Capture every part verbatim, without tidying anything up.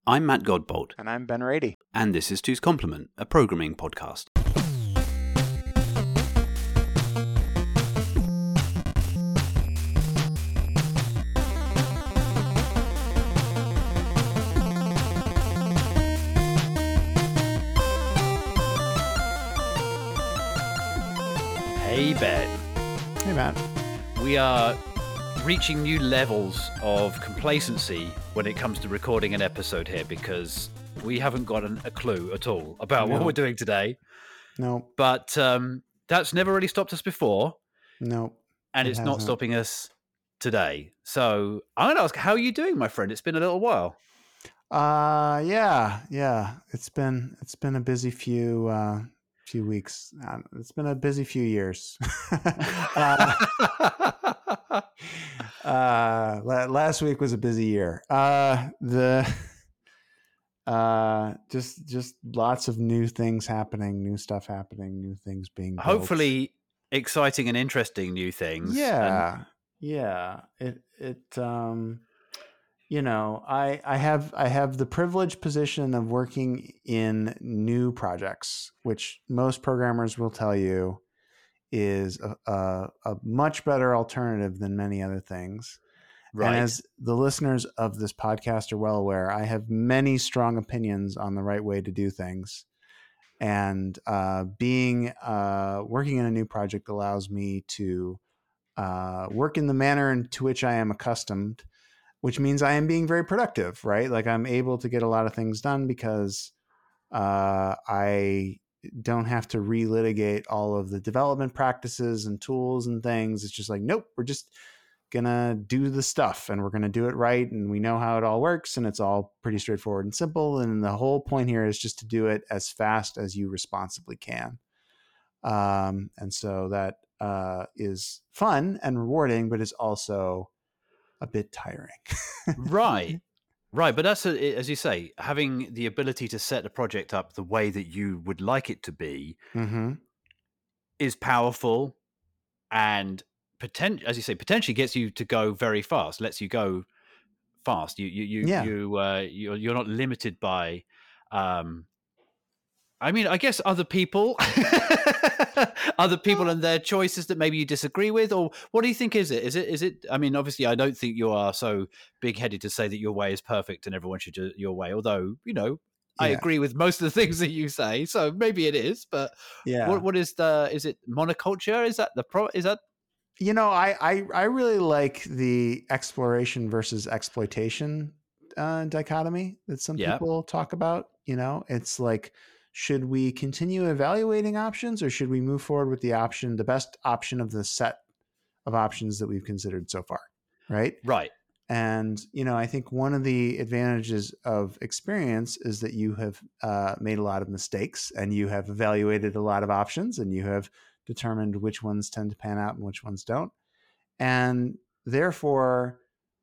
I'm Matt Godbolt. And I'm Ben Rady. And this is Two's Complement, a programming podcast. Hey, Ben. Hey, Matt. We are reaching new levels of complacency when it comes to recording an episode here because we haven't got an, a clue at all about No. what we're doing today. No. But um, that's never really stopped us before. No. And it it's not hasn't. stopping us today. So I'm going to ask, how are you doing, my friend? It's been a little while. Uh, yeah, yeah. It's been it's been a busy few uh, few weeks. Uh, it's been a busy few years. uh, uh, la- last week was a busy year. Uh, the uh, just just lots of new things happening, new stuff happening, new things being built. Hopefully exciting and interesting new things. Yeah, And yeah. It it um. You know, I, I have I have the privileged position of working in new projects, which most programmers will tell you is a, a, a much better alternative than many other things. right. And as the listeners of this podcast are well aware, I have many strong opinions on the right way to do things. And uh, being uh, working in a new project allows me to uh, work in the manner to which I am accustomed, which means I am being very productive, right? Like I'm able to get a lot of things done because uh, I don't have to relitigate all of the development practices and tools and things. It's just like, nope, we're just going to do the stuff and we're going to do it right. And we know how it all works and it's all pretty straightforward and simple. And the whole point here is just to do it as fast as you responsibly can. Um, and so that uh, is fun and rewarding, but is also a bit tiring. Right. Right. But that's, a, as you say, having the ability to set a project up the way that you would like it to be Mm-hmm. is powerful and, potent, as you say, potentially gets you to go very fast, lets you go fast. You, you, you, Yeah. you, uh, you're, you're not limited by, um, I mean, I guess other people, other people and their choices that maybe you disagree with, or what do you think is it? Is it, is it, I mean, obviously I don't think you are so big headed to say that your way is perfect and everyone should do it your way. Although, you know, I Yeah. agree with most of the things that you say. So maybe it is, but Yeah. what, what is the, is it monoculture? Is that the pro, is that? You know, I, I, I really like the exploration versus exploitation uh, dichotomy that some Yeah. people talk about. You know, it's like, should we continue evaluating options or should we move forward with the option, the best option of the set of options that we've considered so far? Right. Right. And, you know, I think one of the advantages of experience is that you have uh, made a lot of mistakes and you have evaluated a lot of options and you have determined which ones tend to pan out and which ones don't. And therefore,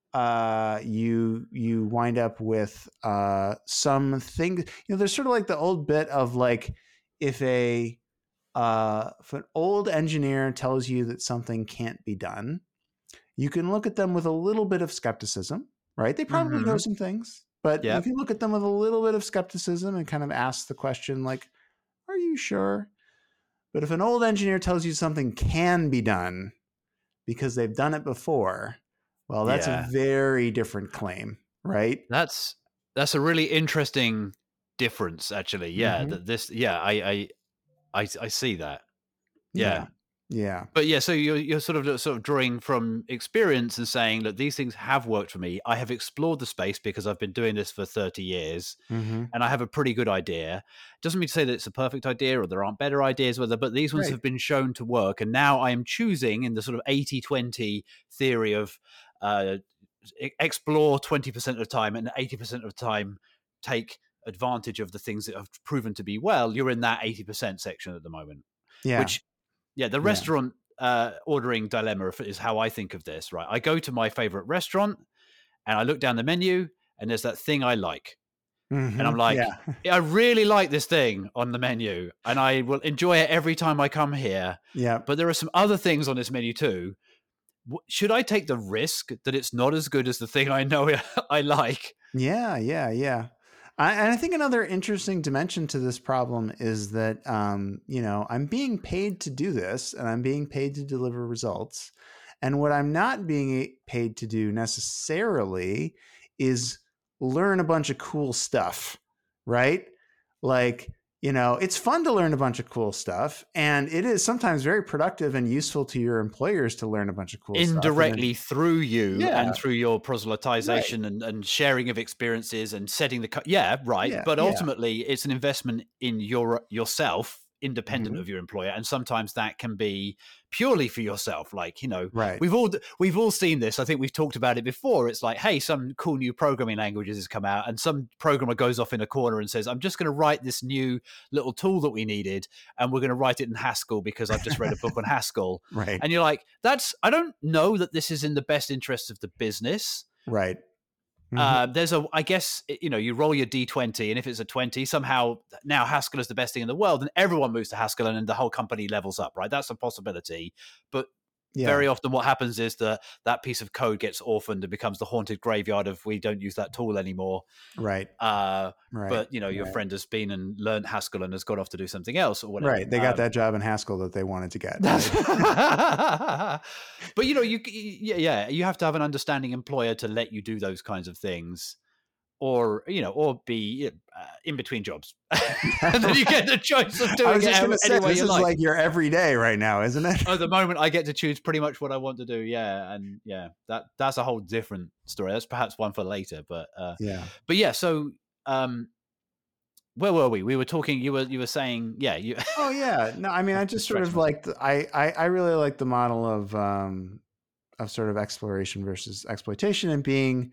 uh, you you wind up with uh, some things. You know, there's sort of like the old bit of like if a uh, if an old engineer tells you that something can't be done, you can look at them with a little bit of skepticism, right? They probably know Mhm. some things, but Yep. you can look at them with a little bit of skepticism and kind of ask the question like, are you sure? But if an old engineer tells you something can be done because they've done it before, well, that's Yeah. a very different claim, right? That's, that's a really interesting difference actually. Yeah. Mhm. That this, yeah, I, I, I, I see that. Yeah. Yeah. But yeah, so you're you're sort of sort of drawing from experience and saying, look, these things have worked for me. I have explored the space because I've been doing this for thirty years, Mm-hmm. and I have a pretty good idea. Doesn't mean to say that it's a perfect idea or there aren't better ideas, whether, but these ones Right. have been shown to work. And now I am choosing in the sort of eighty twenty theory of uh, e- explore twenty percent of the time and eighty percent of the time take advantage of the things that have proven to be well. You're in that eighty percent section at the moment, Yeah. which, yeah, the Yeah. restaurant uh, ordering dilemma is how I think of this, right? I go to my favorite restaurant and I look down the menu and there's that thing I like. Mm-hmm. And I'm like, yeah. I really like this thing on the menu and I will enjoy it every time I come here. Yeah. But there are some other things on this menu too. Should I take the risk that it's not as good as the thing I know I like? Yeah. Yeah. Yeah. I, and I think another interesting dimension to this problem is that, um, you know, I'm being paid to do this and I'm being paid to deliver results. And what I'm not being paid to do necessarily is learn a bunch of cool stuff, right? Like, you know, it's fun to learn a bunch of cool stuff, and it is sometimes very productive and useful to your employers to learn a bunch of cool indirectly stuff. through you yeah. and through your proselytization right. and, and sharing of experiences and setting the co- yeah right Yeah, but yeah. ultimately it's an investment in your yourself independent Mhm. of your employer, and sometimes that can be purely for yourself. Like, you know, Right. we've all we've all seen this. I think we've talked about it before. It's like, hey, some cool new programming languages has come out, and some programmer goes off in a corner and says, I'm just going to write this new little tool that we needed, and we're going to write it in Haskell because I've just read a book on Haskell. Right. And you're like, that's, I don't know that this is in the best interest of the business. Right. Mm-hmm. Uh, there's a, I guess, you know, you roll your D twenty, and if it's a twenty, somehow now Haskell is the best thing in the world, and everyone moves to Haskell, and then the whole company levels up, right? That's a possibility. But yeah. very often what happens is that that piece of code gets orphaned and becomes the haunted graveyard of, we don't use that tool anymore. Right. Uh, right. But, you know, your right. friend has been and learned Haskell and has gone off to do something else or whatever. Right. They got um, that job in Haskell that they wanted to get. Right? But, you know, you yeah, yeah, you have to have an understanding employer to let you do those kinds of things. Or, you know, or be uh, in between jobs. And then you get the choice of doing I was it just any say, way this you is like. like your everyday right now, isn't it? At the moment, I get to choose pretty much what I want to do. Yeah. And yeah, that that's a whole different story. That's perhaps one for later. But uh, yeah. But yeah, so um, where were we? We were talking, you were you were saying, yeah. You oh, yeah. No, I mean, I just sort of like, the, I, I, I really like the model of, um, of sort of exploration versus exploitation, and being,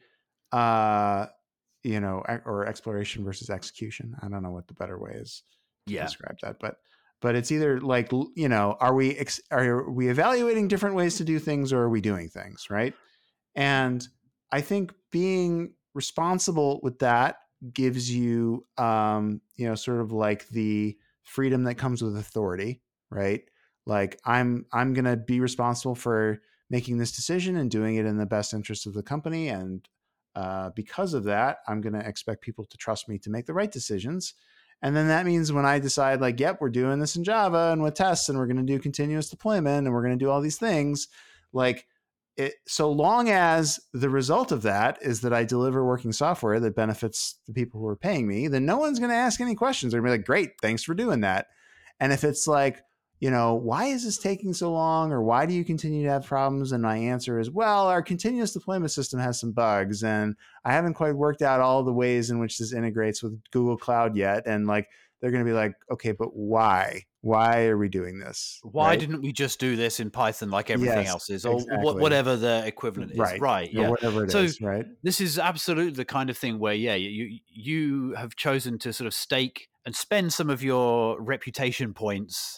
uh, you know, or exploration versus execution. I don't know what the better way is to yeah. describe that, but, but it's either like, you know, are we, ex- are we evaluating different ways to do things, or are we doing things? Right. And I think being responsible with that gives you, um, you know, sort of like the freedom that comes with authority, right? Like I'm, I'm going to be responsible for making this decision and doing it in the best interest of the company. And uh, because of that, I'm going to expect people to trust me to make the right decisions. And then that means when I decide like, yep, we're doing this in Java and with tests, and we're going to do continuous deployment, and we're going to do all these things, like it, so long as the result of that is that I deliver working software that benefits the people who are paying me, then no one's going to ask any questions. They're going to be like, great, thanks for doing that. And if it's like, you know, why is this taking so long, or why do you continue to have problems? And my answer is, well, our continuous deployment system has some bugs, and I haven't quite worked out all the ways in which this integrates with Google Cloud yet. And like, they're going to be like, okay, but why? Why are we doing this? Why right? didn't we just do this in Python like everything yes, else is, or exactly. whatever the equivalent is? Right. Right. Or yeah. whatever it so is, right? This is absolutely the kind of thing where, yeah, you you have chosen to sort of stake and spend some of your reputation points,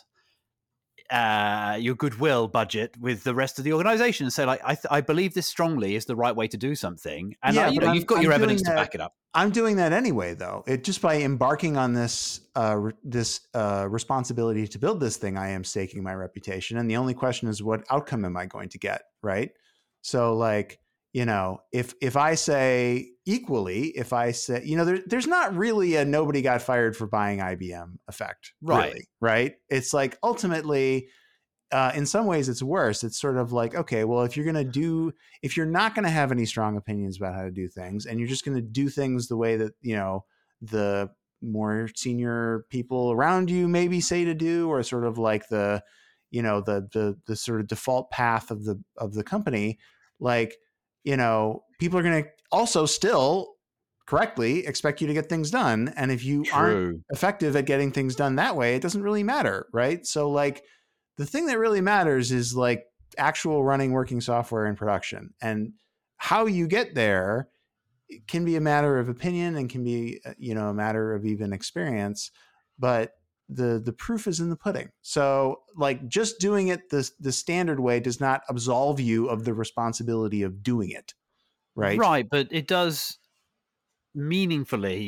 uh, your goodwill budget with the rest of the organization, and say, like, I, th- I believe this strongly is the right way to do something. And, yeah, I, you know, I'm, you've got I'm your evidence that, to back it up. I'm doing that anyway, though. It just by embarking on this, uh, re- this uh, responsibility to build this thing, I am staking my reputation. And the only question is, what outcome am I going to get? Right. So like, you know, if, if I say equally, if I say, you know, there, there's not really a nobody got fired for buying I B M effect. Right. Really, right. It's like, ultimately, Uh, in some ways it's worse. It's sort of like, okay, well, if you're going to do, if you're not going to have any strong opinions about how to do things, and you're just going to do things the way that, you know, the more senior people around you maybe say to do, or sort of like the, you know, the, the, the sort of default path of the, of the company, like, you know, people are going to also still correctly expect you to get things done. And if you True. aren't effective at getting things done that way, it doesn't really matter. Right. So like, the thing that really matters is like actual running working software in production, and how you get there can be a matter of opinion and can be, you know, a matter of even experience, but the, the proof is in the pudding. So like just doing it the, the standard way does not absolve you of the responsibility of doing it. Right. Right. But it does meaningfully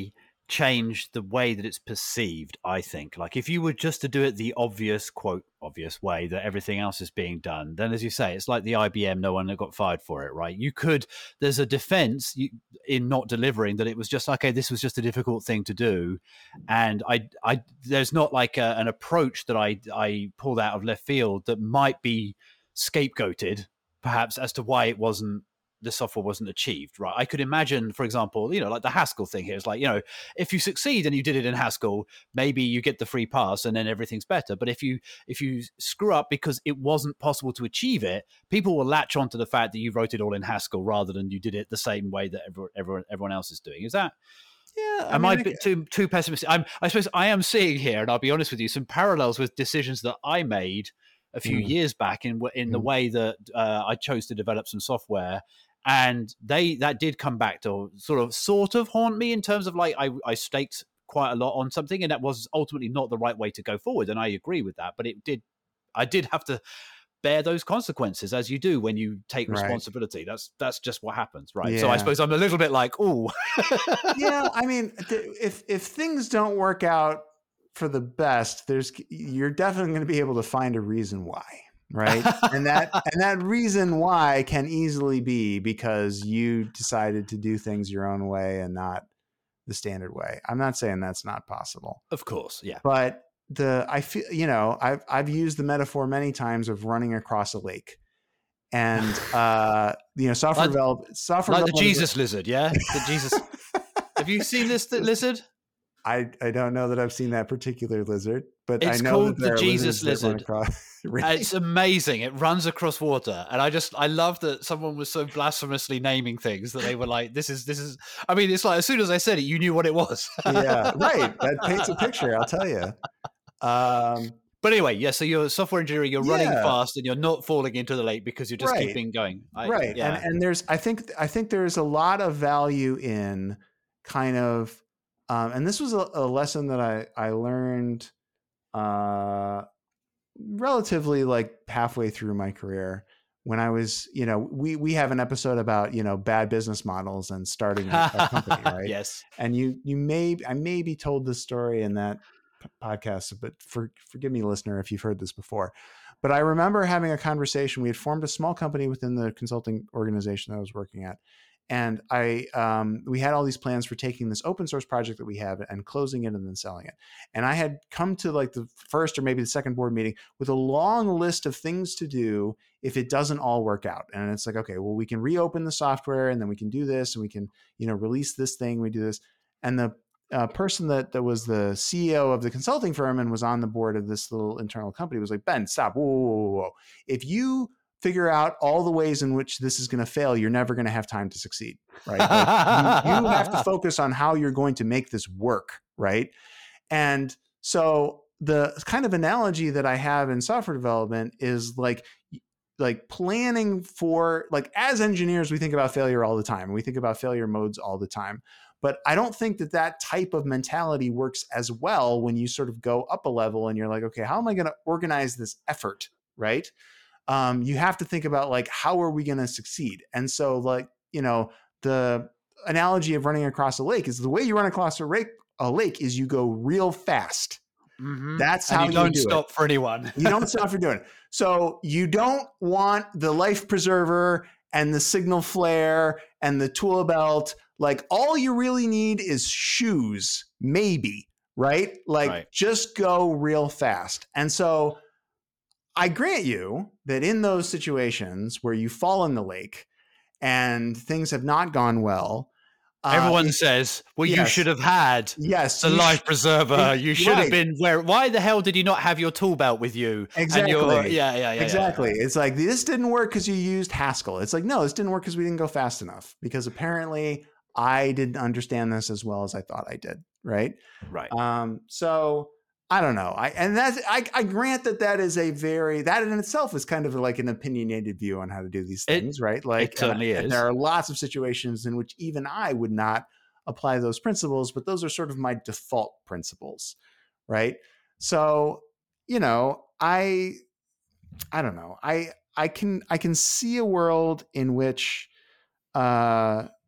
change the way that it's perceived. I think, like, if you were just to do it the obvious, quote, obvious way that everything else is being done, then, as you say, it's like the I B M, no one got fired for it, right? You could, there's a defense in not delivering that it was just, okay, this was just a difficult thing to do. And I, I, there's not like a, an approach that I, I pulled out of left field that might be scapegoated, perhaps, as to why it wasn't, the software wasn't achieved, right? I could imagine, for example, you know, like the Haskell thing here is like, you know, if you succeed and you did it in Haskell, maybe you get the free pass and then everything's better. But if you if you screw up because it wasn't possible to achieve it, people will latch onto the fact that you wrote it all in Haskell rather than you did it the same way that everyone everyone, everyone else is doing. Is that? Yeah, I am mean, I I a bit too too pessimistic? I'm, I suppose I am seeing here, and I'll be honest with you, some parallels with decisions that I made a few Mm. years back in in Mm. the way that uh, I chose to develop some software. And they that did come back to sort of sort of haunt me in terms of like I, I staked quite a lot on something, and that was ultimately not the right way to go forward. And I agree with that, but it did I did have to bear those consequences, as you do when you take Right. responsibility. That's that's just what happens, right? Yeah. So I suppose I'm a little bit like, oh, yeah. I mean, th- if if things don't work out for the best, there's you're definitely going to be able to find a reason why. Right. And that and that reason why can easily be because you decided to do things your own way and not the standard way. I'm not saying that's not possible. Of course, yeah. But the I feel, you know, I've I've used the metaphor many times of running across a lake. And uh, you know, software like, development software like development the Jesus lizard, yeah? The Jesus. Have you seen this lizard? I, I don't know that I've seen that particular lizard, but it's I know called that there the are Jesus lizard. Across, really? It's amazing. It runs across water, and I just I love that someone was so blasphemously naming things that they were like, "This is this is." I mean, it's like as soon as I said it, you knew what it was. Yeah, right. That paints a picture. I'll tell you. Um, but anyway, yeah. So you're a software engineer. You're yeah. running fast, and you're not falling into the lake because you're just right. keeping going. I, right. Yeah. And and there's I think I think there's a lot of value in kind of. Um, and this was a, a lesson that I, I learned uh, relatively like halfway through my career when I was, you know, we, we have an episode about, you know, bad business models and starting a, a company, right? Yes. And you, you may, I maybe told this story in that p- podcast, but for, forgive me, listener, if you've heard this before. But I remember having a conversation. We had formed a small company within the consulting organization that I was working at. And I, um, we had all these plans for taking this open source project that we have and closing it and then selling it. And I had come to like the first or maybe the second board meeting with a long list of things to do if it doesn't all work out. And it's like, okay, well, we can reopen the software and then we can do this and we can, you know, release this thing. We do this. And the uh, person that, that was the C E O of the consulting firm and was on the board of this little internal company was like, Ben, stop. Whoa, whoa, whoa, whoa. If you figure out all the ways in which this is going to fail, you're never going to have time to succeed, right? Like you, you have to focus on how you're going to make this work, right? And so the kind of analogy that I have in software development is like, like planning for, like as engineers, we think about failure all the time. We think about failure modes all the time. But I don't think that that type of mentality works as well when you sort of go up a level and you're like, okay, how am I going to organize this effort, right? Um, you have to think about like, how are we going to succeed? And so like, you know, the analogy of running across a lake is the way you run across a lake, a lake is you go real fast. Mm-hmm. That's and how you don't you do stop it. for anyone. You don't stop for doing it. So you don't want the life preserver and the signal flare and the tool belt. Like all you really need is shoes, maybe, right? Like right. just go real fast. And so I grant you that in those situations where you fall in the lake and things have not gone well, everyone uh, it, says, well, yes, you should have had yes, the life sh- preserver. it, you should right. have been where, why the hell did you not have your tool belt with you? Exactly. And you're, yeah, yeah, yeah. Exactly. Yeah, yeah. It's like, this didn't work because you used Haskell. It's like, no, this didn't work because we didn't go fast enough because apparently I didn't understand this as well as I thought I did. Right. Right. Um, so I don't know. I, and that's, I, I grant that that is a very, that in itself is kind of like an opinionated view on how to do these things, it, right? Like, it certainly and, is. And there are lots of situations in which even I would not apply those principles, but those are sort of my default principles. Right. So, you know, I, I don't know. I, I can, I can see a world in which, uh,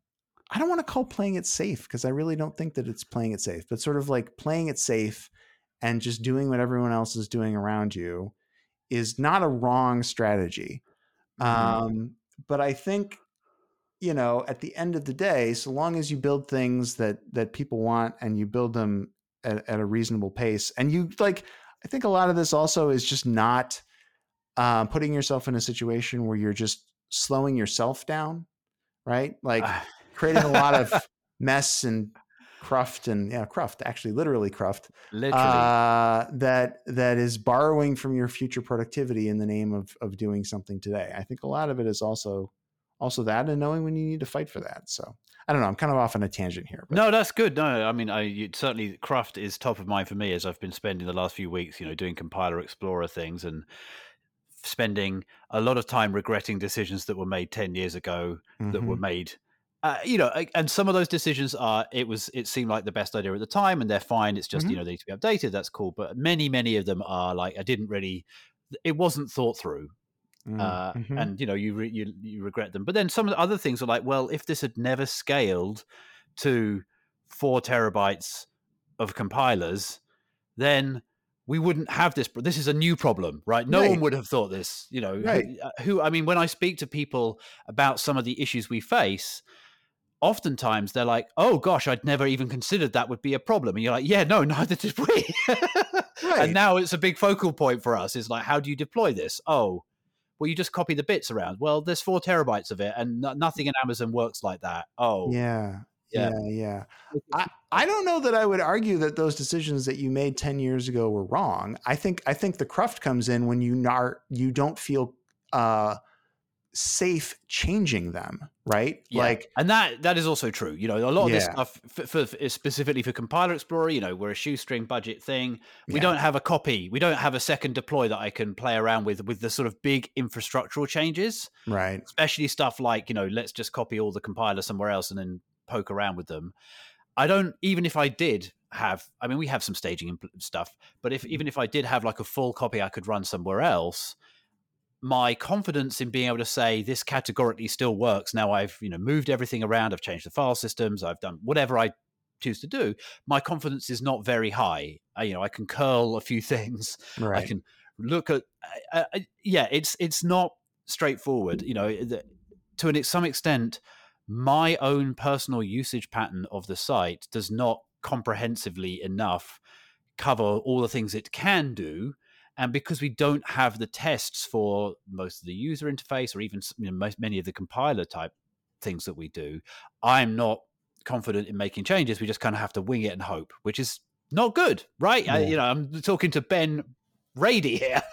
I don't want to call playing it safe, because I really don't think that it's playing it safe, but sort of like playing it safe and just doing what everyone else is doing around you is not a wrong strategy. Mm-hmm. Um, but I think, you know, at the end of the day, so long as you build things that that people want and you build them at, at a reasonable pace, and you like, I think a lot of this also is just not uh, putting yourself in a situation where you're just slowing yourself down, right? Like creating a lot of mess and cruft and yeah, cruft, actually, literally cruft, Literally. uh, that that is borrowing from your future productivity in the name of of doing something today. I think a lot of it is also also that, and knowing when you need to fight for that. So I don't know. I'm kind of off on a tangent here, but No, that's good. No, I mean, I you, certainly craft is top of mind for me as I've been spending the last few weeks, you know, doing compiler explorer things and spending a lot of time regretting decisions that were made ten years ago that were mm-hmm. made. Uh, you know, and some of those decisions are, it was, it seemed like the best idea at the time and they're fine. It's just, Mm-hmm. you know, they need to be updated. That's cool. But many, many of them are like, I didn't really, it wasn't thought through. Uh, Mm-hmm. and, you know, you, re, you, you regret them. But then some of the other things are like, well, if this had never scaled to four terabytes of compilers, then we wouldn't have this. This is a new problem, right? No Right. one would have thought this, you know, Right. who, who, I mean, when I speak to people about some of the issues we face, oftentimes they're like, oh gosh, I'd never even considered that would be a problem. And you're like, yeah, no, neither did we. Right. And now it's a big focal point for us. Is like, how do you deploy this? Oh, well, you just copy the bits around. Well, there's four terabytes of it and no, nothing in Amazon works like that. Oh, Yeah. yeah. Yeah. Yeah. I, I don't know that I would argue that those decisions that you made ten years ago were wrong. I think I think the cruft comes in when you are you don't feel uh, safe changing them, right? Yeah. Like, and that that is also true. You know, a lot of this yeah. stuff for, for, for specifically for Compiler Explorer, you know, we're a shoestring budget thing. We Yeah. don't have a copy. We don't have a second deploy that I can play around with with the sort of big infrastructural changes. Right. Especially stuff like, you know, let's just copy all the compiler somewhere else and then poke around with them. I don't, even if I did have, I mean, we have some staging stuff, but if even if I did have like a full copy I could run somewhere else, my confidence in being able to say this categorically still works. Now I've, you know, moved everything around. I've changed the file systems. I've done whatever I choose to do. My confidence is not very high. I, you know, I can curl a few things. Right. I can look at, uh, uh, yeah, it's, it's not straightforward, you know, the, to an, some extent, my own personal usage pattern of the site does not comprehensively enough cover all the things it can do. And because we don't have the tests for most of the user interface or even, you know, most, many of the compiler type things that we do, I'm not confident in making changes. We just kind of have to wing it and hope, which is not good, right? Yeah. I, you know, I'm talking to Ben Rady here.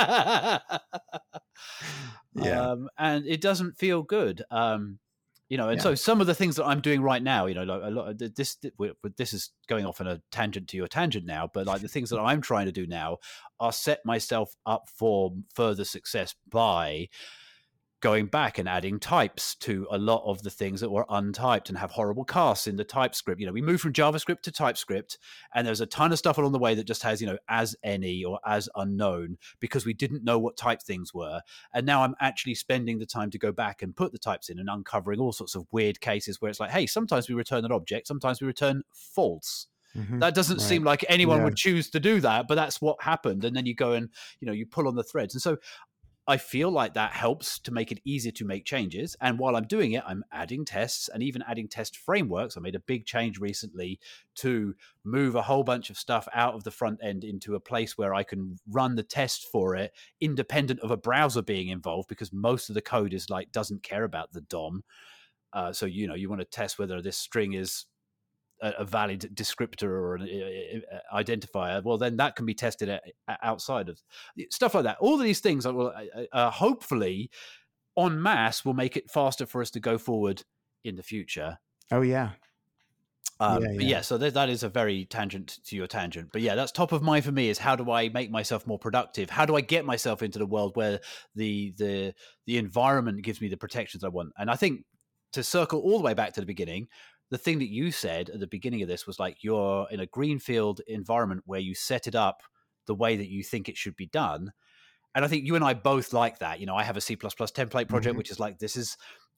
Yeah. Um, and it doesn't feel good. Um, you know, and Yeah. so some of the things that I'm doing right now, you know, like a lot of this, this is going off on a tangent to your tangent now, but like the things that I'm trying to do now are set myself up for further success by going back and adding types to a lot of the things that were untyped and have horrible casts in the TypeScript. You know, we moved from JavaScript to TypeScript, and there's a ton of stuff along the way that just has, you know, as any or as unknown because we didn't know what type things were. And now I'm actually spending the time to go back and put the types in and uncovering all sorts of weird cases where it's like, hey, sometimes we return an object, sometimes we return false. Mm-hmm. That doesn't Right. seem like anyone Yeah. would choose to do that, but that's what happened. And then you go and, you know, you pull on the threads. And so I feel like that helps to make it easier to make changes. And while I'm doing it, I'm adding tests and even adding test frameworks. I made a big change recently to move a whole bunch of stuff out of the front end into a place where I can run the test for it independent of a browser being involved, because most of the code is like, doesn't care about the D O M. Uh, so, you know, you want to test whether this string is a valid descriptor or an identifier, well, then that can be tested outside of stuff like that. All of these things will uh, hopefully en masse will make it faster for us to go forward in the future. Oh yeah. Um, yeah, but yeah. yeah, so th- that is a very tangent to your tangent. But yeah, that's top of mind for me is how do I make myself more productive? How do I get myself into the world where the the the environment gives me the protections I want? And I think to circle all the way back to the beginning, the thing that you said at the beginning of this was like you're in a greenfield environment where you set it up the way that you think it should be done. And I think you and I both like that. You know, I have a C plus plus template project, mm-hmm. which is like, this is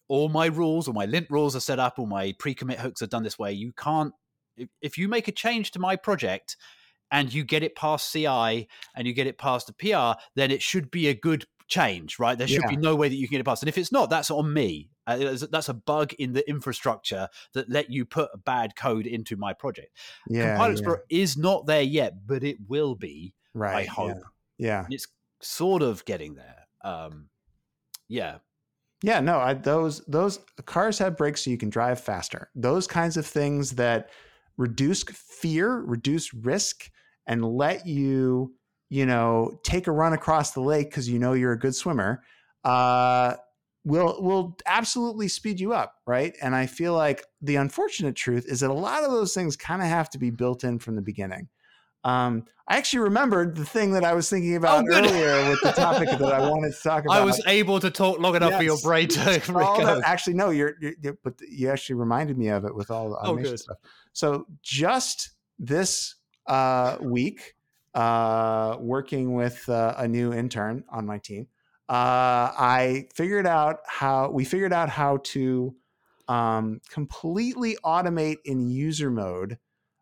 all my rules, all my lint rules are set up, all my pre-commit hooks are done this way. You can't, if, if you make a change to my project and you get it past C I and you get it past the P R, then it should be a good change, right? There should Yeah. be no way that you can get it past. And if it's not, that's on me. Uh, that's a bug in the infrastructure that let you put a bad code into my project. Yeah, Compile yeah. Explorer is not there yet, but it will be, Right. I hope. Yeah. And it's sort of getting there. Um, yeah. Yeah, no, I, those those cars have brakes so you can drive faster. Those kinds of things that reduce fear, reduce risk, and let you, you know, take a run across the lake because you know you're a good swimmer, uh, will will absolutely speed you up, right? And I feel like the unfortunate truth is that a lot of those things kind of have to be built in from the beginning. Um, I actually remembered the thing that I was thinking about Oh, good. earlier with the topic that I wanted to talk about. I was able to talk long enough Yes. for your brain to All recover. that, actually, no, you're, you're, you're, but you actually reminded me of it with all the Oh, automation good. stuff. So just this uh, week, uh, working with uh, a new intern on my team, uh, I figured out how we figured out how to um, completely automate in user mode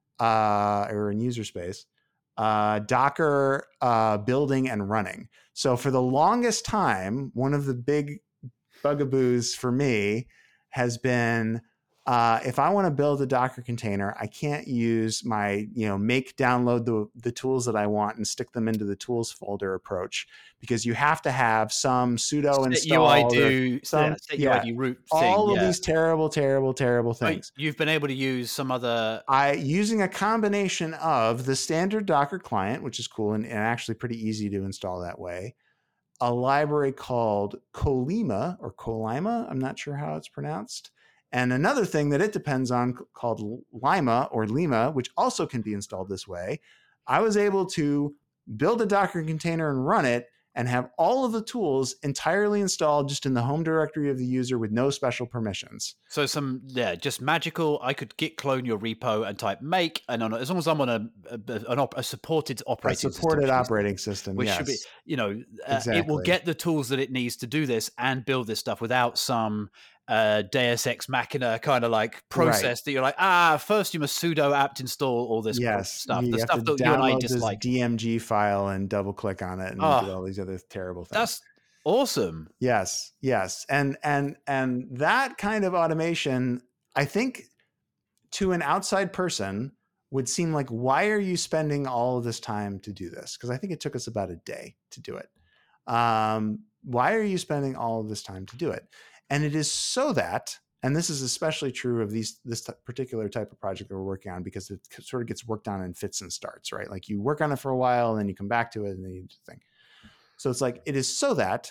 uh, or in user space, uh, Docker uh, building and running. So for the longest time, one of the big bugaboos for me has been uh, if I want to build a Docker container, I can't use my, you know, make download the, the tools that I want and stick them into the tools folder approach, because you have to have some sudo Set install U I do, some, set yeah, U I do root thing. all of Yeah. these terrible, terrible, terrible So things. you've been able to use some other. I using a combination of the standard Docker client, which is cool and, and actually pretty easy to install that way, a library called Colima or Colima, I'm not sure how it's pronounced, and another thing that it depends on called Lima or Lima, which also can be installed this way. I was able to build a Docker container and run it and have all of the tools entirely installed just in the home directory of the user with no special permissions. So some, yeah, just magical. I could git clone your repo and type make, and on, as long as I'm on a a, an op, a supported operating a supported system, operating system, which yes. should be, you know, uh, exactly. it will get the tools that it needs to do this and build this stuff without some uh, Deus Ex Machina kind of like process right. that you're like, ah, first you must sudo apt install all this yes, stuff, you the have stuff to that you and I download dislike. this D M G file and double click on it and oh, do all these other terrible things. That's awesome. Yes, yes, and and and that kind of automation, I think, to an outside person would seem like, why are you spending all of this time to do this? Because I think it took us about a day to do it. Um, why are you spending all of this time to do it? And it is so that, and this is especially true of these this t- particular type of project that we're working on, because it sort of gets worked on in fits and starts, right? Like you work on it for a while and then you come back to it and then you do the thing. So it's like, it is so that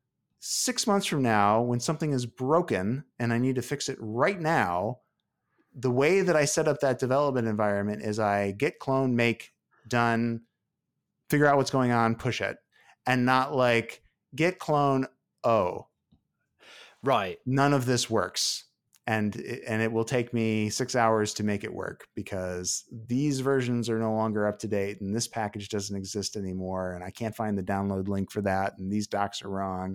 six months from now, when something is broken and I need to fix it right now, the way that I set up that development environment is I git clone, make, done, figure out what's going on, push it, and not like git clone, oh, right. none of this works. And it, and it will take me six hours to make it work because these versions are no longer up to date and this package doesn't exist anymore. And I can't find the download link for that. And these docs are wrong.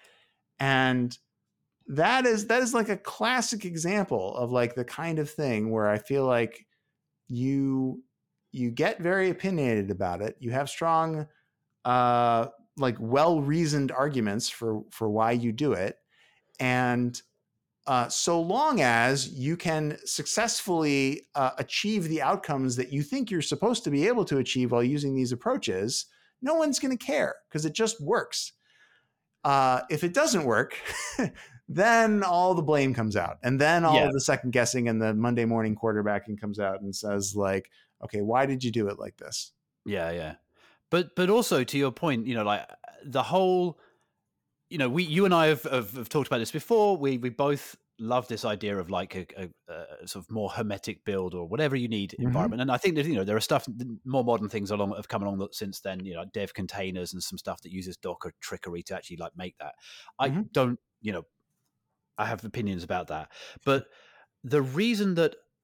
And that is, that is like a classic example of like the kind of thing where I feel like you, you get very opinionated about it. You have strong, uh, like well-reasoned arguments for, for why you do it. And Uh, so long as you can successfully uh, achieve the outcomes that you think you're supposed to be able to achieve while using these approaches, no one's going to care because it just works. Uh, if it doesn't work, then all the blame comes out. And then all yeah. of the second guessing and the Monday morning quarterbacking comes out and says like, okay, why did you do it like this? Yeah, yeah. But but also to your point, you know, like the whole, you know, we, you and I have, have, have talked about this before. We we both love this idea of like a, a, a sort of more hermetic build or whatever you need mm-hmm. environment. And I think that, you know, there are stuff, more modern things along have come along since then, you know, dev containers and some stuff that uses Docker trickery to actually like make that. I mm-hmm. don't, you know, I have opinions about that. But the reason that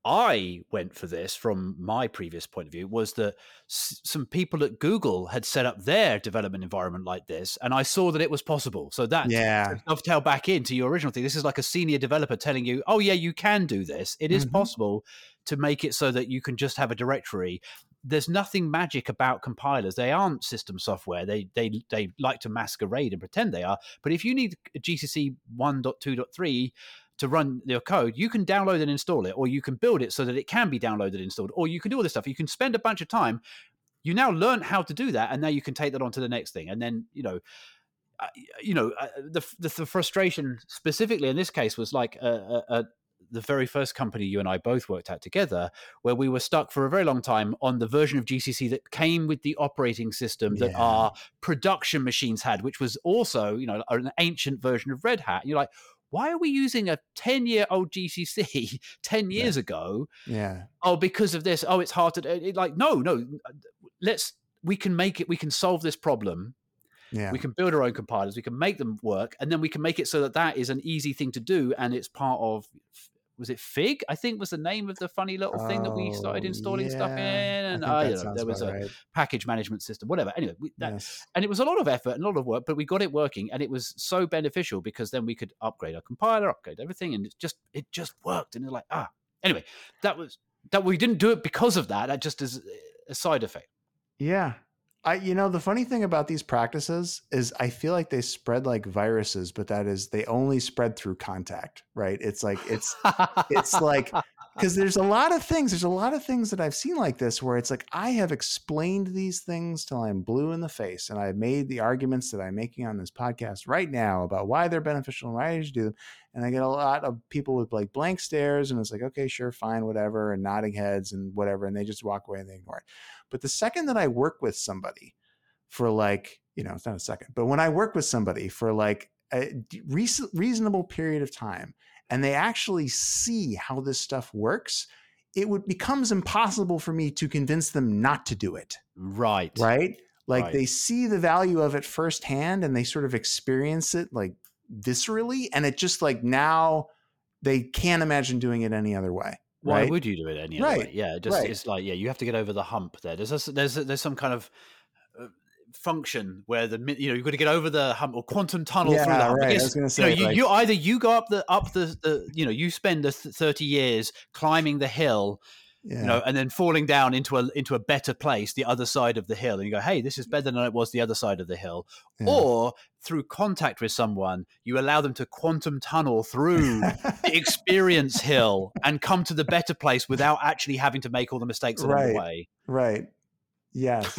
I went for this from my previous point of view was that s- some people at Google had set up their development environment like this, and I saw that it was possible. So that Yeah. to dovetail back into your original thing, this is like a senior developer telling you, oh yeah, you can do this. It is Mhm. possible to make it so that you can just have a directory. There's nothing magic about compilers. They aren't system software. They they they like to masquerade and pretend they are. But if you need G C C one point two point three to run your code, you can download and install it, or you can build it so that it can be downloaded and installed, or you can do all this stuff. You can spend a bunch of time. You now learn how to do that, and now you can take that on to the next thing. And then, you know, uh, you know, uh, the, the the frustration specifically in this case was like a, a, a, the very first company you and I both worked at together, where we were stuck for a very long time on the version of G C C that came with the operating system that Yeah. our production machines had, which was also, you know, an ancient version of Red Hat. And you're like, why are we using a ten-year-old G C C ten years Yeah. ago? Yeah. Oh, because of this. Oh, it's hard to it, like. No, no. Let's. We can make it. We can solve this problem. Yeah. We can build our own compilers. We can make them work, and then we can make it so that that is an easy thing to do, and it's part of. Was it Fig? I think was the name of the funny little thing that we started Oh, installing stuff in, yeah. I and think I that don't know. sounds There was a about right. package management system, whatever. Anyway, we, that, Yes. and it was a lot of effort and a lot of work, but we got it working, and it was so beneficial because then we could upgrade our compiler, upgrade everything, and it just it just worked. And it's like ah, anyway, that was that we didn't do it because of that. That just is a side effect. Yeah. I, you know, the funny thing about these practices is I feel like they spread like viruses, but that is, they only spread through contact, right? It's like, it's, it's like, because there's a lot of things, there's a lot of things that I've seen like this where it's like, I have explained these things till I'm blue in the face. And I've made the arguments that I'm making on this podcast right now about why they're beneficial and why I should do them. And I get a lot of people with like blank stares and it's like, okay, sure, fine, whatever. And nodding heads and whatever. And they just walk away and they ignore it. But the second that I work with somebody for like, you know, it's not a second, but when I work with somebody for like a reasonable period of time and they actually see how this stuff works, it would becomes impossible for me to convince them not to do it. Right. Right. Like right. they see the value of it firsthand and they sort of experience it like viscerally. And it just like now they can't imagine doing it any other way. Why right? would you do it any other right. way? Yeah, just right. it's like yeah, you have to get over the hump there. There's a, there's a, there's some kind of uh, function where the you know you've got to get over the hump or quantum tunnel yeah, through the hump. Right. I, guess, I was going to say you, know, like, you, you either you go up the up the, the you know you spend the thirty years climbing the hill. Yeah. You know, and then falling down into a into a better place, the other side of the hill, and you go, "Hey, this is better than it was the other side of the hill." Yeah. Or through contact with someone, you allow them to quantum tunnel through the experience hill and come to the better place without actually having to make all the mistakes along right. the way. Right. Yes.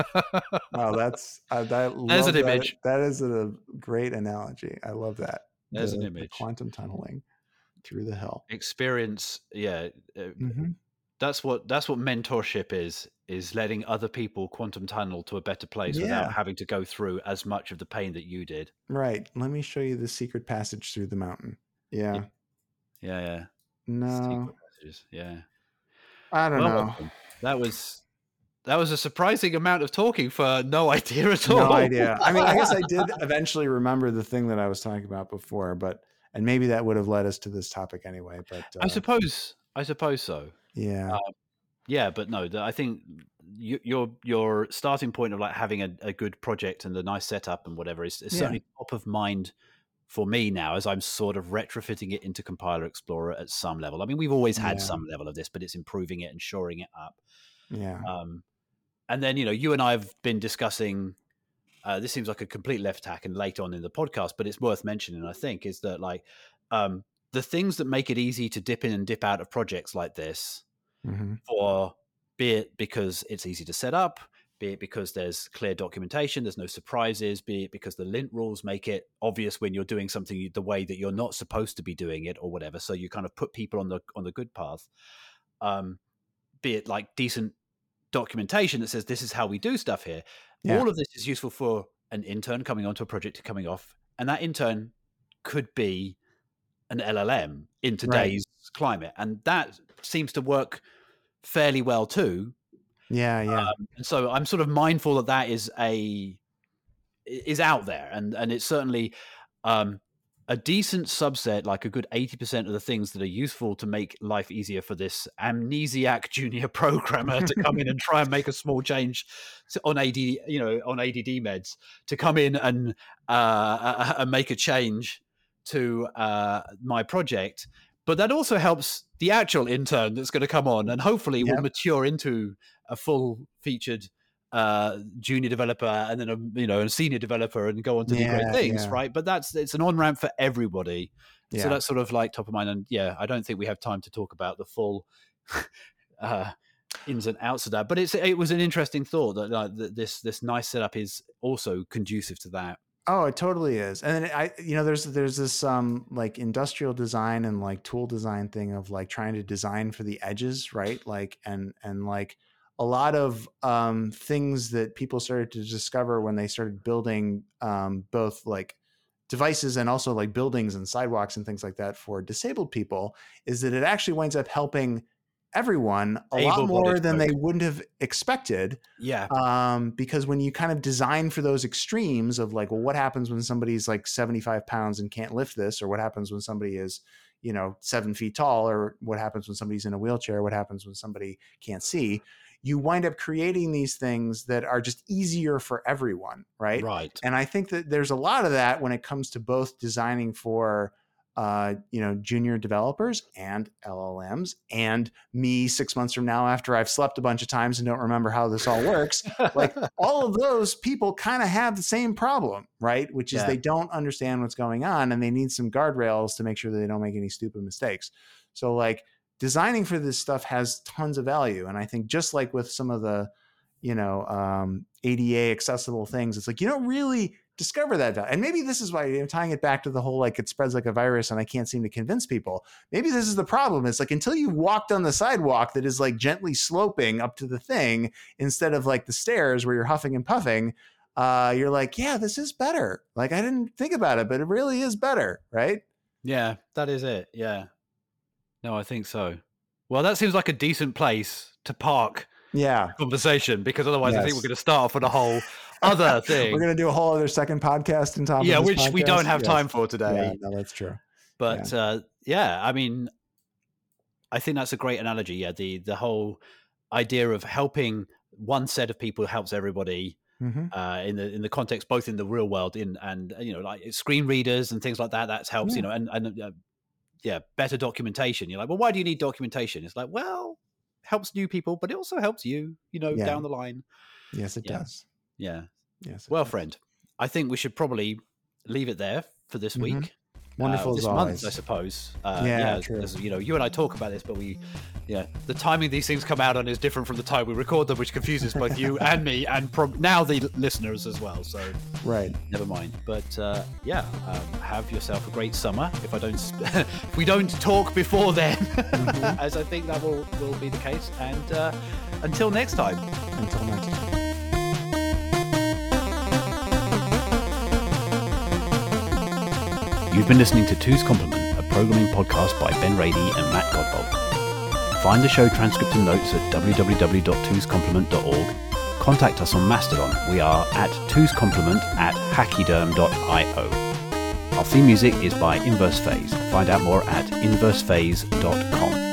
Wow, that's uh, that. There's an that. image. That is a great analogy. I love that. There's the, an image. The quantum tunneling through the hill. Experience. Yeah. Uh, mm-hmm. That's what that's what mentorship is, is letting other people quantum tunnel to a better place yeah. without having to go through as much of the pain that you did. Right. Let me show you the secret passage through the mountain. Yeah. Yeah. Yeah. yeah. No. Secret passages. Yeah. I don't well, know. That was that was a surprising amount of talking for no idea at all. No idea. I mean, I guess I did eventually remember the thing that I was talking about before, but and maybe that would have led us to this topic anyway. But uh, I suppose I suppose so. Yeah. Uh, yeah, but no, I think you, your your starting point of like having a, a good project and a nice setup and whatever is, is yeah. certainly top of mind for me now as I'm sort of retrofitting it into Compiler Explorer at some level. I mean, we've always had yeah. some level of this, but it's improving it and shoring it up. Yeah. Um, and then, you know, you and I have been discussing, uh, this seems like a complete left tack and late on in the podcast, but it's worth mentioning, I think, is that like um, the things that make it easy to dip in and dip out of projects like this, mm-hmm. for be it because it's easy to set up, be it because there's clear documentation, there's no surprises, be it because the lint rules make it obvious when you're doing something the way that you're not supposed to be doing it or whatever. So you kind of put people on the on the good path. Um, be it like decent documentation that says this is how we do stuff here. Yeah. All of this is useful for an intern coming onto a project coming off, and that intern could be an L L M in today's right. climate, and that seems to work fairly well too. Yeah, yeah. Um, and so I'm sort of mindful that that is a is out there, and and it's certainly um, a decent subset, like a good eighty percent of the things that are useful to make life easier for this amnesiac junior programmer to come in and try and make a small change on A D, you know, on A D D meds, to come in and uh, and make a change to uh, my project. But that also helps the actual intern that's going to come on and hopefully yep. will mature into a full featured uh junior developer and then a you know a senior developer and go on to yeah, do great things yeah. right? But that's it's an on-ramp for everybody. Yeah. So that's sort of like top of mind. And yeah, I don't think we have time to talk about the full uh ins and outs of that, but it's it was an interesting thought that, uh, that this this nice setup is also conducive to that. Oh, it totally is. And then I, you know, there's there's this um like industrial design and like tool design thing of like trying to design for the edges, right? Like and and like a lot of um, things that people started to discover when they started building um, both like devices and also like buildings and sidewalks and things like that for disabled people is that it actually winds up helping everyone a lot more than they wouldn't have expected. Yeah. Um, because when you kind of design for those extremes of like, well, what happens when somebody's like seventy-five pounds and can't lift this, or what happens when somebody is, you know, seven feet tall, or what happens when somebody's in a wheelchair, what happens when somebody can't see, you wind up creating these things that are just easier for everyone. Right. Right. And I think that there's a lot of that when it comes to both designing for, uh, you know, junior developers and L L Ms, and me six months from now, after I've slept a bunch of times and don't remember how this all works, like all of those people kind of have the same problem, right? Which is yeah. they don't understand what's going on and they need some guardrails to make sure that they don't make any stupid mistakes. So like, designing for this stuff has tons of value. And I think just like with some of the, you know, um, A D A accessible things, it's like, you don't really discover that value. And maybe this is why, you know, tying it back to the whole, like it spreads like a virus and I can't seem to convince people. Maybe this is the problem. It's like, until you walked on the sidewalk that is like gently sloping up to the thing, instead of like the stairs where you're huffing and puffing, uh, you're like, yeah, this is better. Like I didn't think about it, but it really is better. Right. Yeah, that is it. Yeah. No, I think so. Well, that seems like a decent place to park yeah. the conversation, because otherwise yes. I think we're going to start off on a whole other thing. We're going to do a whole other second podcast in top yeah, of this which podcast. we don't have yes. time for today. Yeah, no, that's true. But yeah. Uh, yeah, I mean, I think that's a great analogy. Yeah, the the whole idea of helping one set of people helps everybody. Mm-hmm. Uh, in the in the context, both in the real world, in and you know, like screen readers and things like that. That helps, yeah. you know, and and. Uh, yeah, better documentation. You're like, well, why do you need documentation? It's like, well, helps new people, but it also helps you, you know, yeah. down the line. Yes, it yeah. does. Yeah. Yes. Well, does. friend, I think we should probably leave it there for this mm-hmm. week. Wonderful uh, this as month, always. I suppose. Uh, yeah, yeah true. You know, you and I talk about this, but we, yeah, the timing these things come out on is different from the time we record them, which confuses both you and me, and prob- now the listeners as well. So, right, never mind. But uh, yeah, um, have yourself a great summer. If I don't, sp- if we don't talk before then, mm-hmm. as I think that will will be the case. And uh, until next time. Until next time. You've been listening to Two's Complement, a programming podcast by Ben Rady and Matt Godbold. Find the show transcript and notes at w w w dot twos complement dot org. Contact us on Mastodon. We are at Two's Complement at hachyderm dot io. Our theme music is by Inverse Phase. Find out more at inverse phase dot com.